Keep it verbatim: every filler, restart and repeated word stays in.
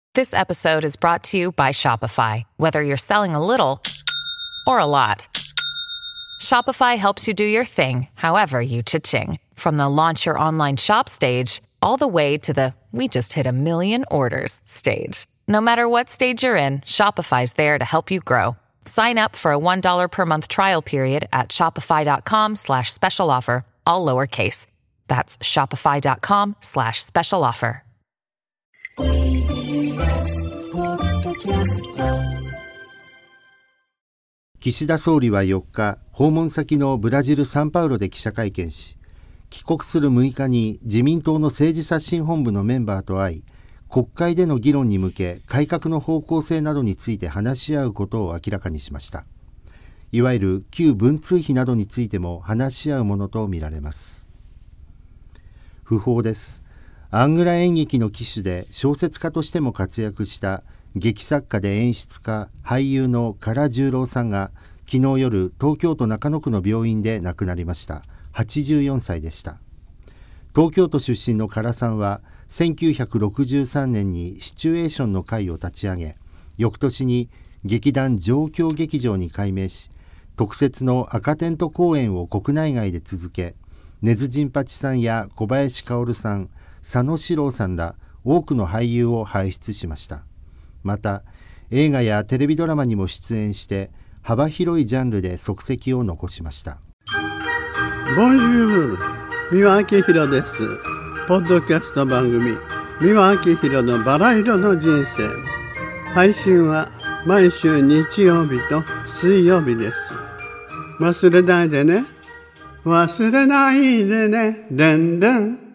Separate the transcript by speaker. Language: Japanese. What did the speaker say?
Speaker 1: This episode is brought to you by Shopify. Whether you're selling a little or a lot, Shopify helps you do your thing, however you cha-ching. From the launch your online shop stage, all the way to the we just hit a million orders stage. No matter what stage you're in, Shopify's there to help you grow. Sign up for a one dollar per month trial period at shopify.com slash special offer, all lowercase. That's shopify.com slash special offer.
Speaker 2: 岸田総理はよっか、訪問先のブラジル・サンパウロで記者会見し、帰国するむいかに自民党の政治刷新本部のメンバーと会い、国会での議論に向け改革の方向性などについて話し合うことを明らかにしました。いわゆる旧文通費などについても話し合うものとみられます。訃報です。アングラ演劇の旗手で小説家としても活躍した劇作家で演出家、俳優の唐十郎さんが昨日夜、東京都中野区の病院で亡くなりました。はちじゅうよんさいでした。東京都出身の唐さんはせんきゅうひゃくろくじゅうさんねんにシチュエーションの会を立ち上げ、翌年に劇団状況劇場に改名し、特設の赤テント公演を国内外で続け、根津陣八さんや小林薫さん、佐野史郎さんら多くの俳優を輩出しました。また映画やテレビドラマにも出演して幅広いジャンルで足跡を残しました。
Speaker 3: ボンジュール、三輪明宏です。ポッドキャスト番組三輪明宏のバラ色の人生、配信は毎週日曜日と水曜日です。忘れないでね、忘れないでね、でんでん。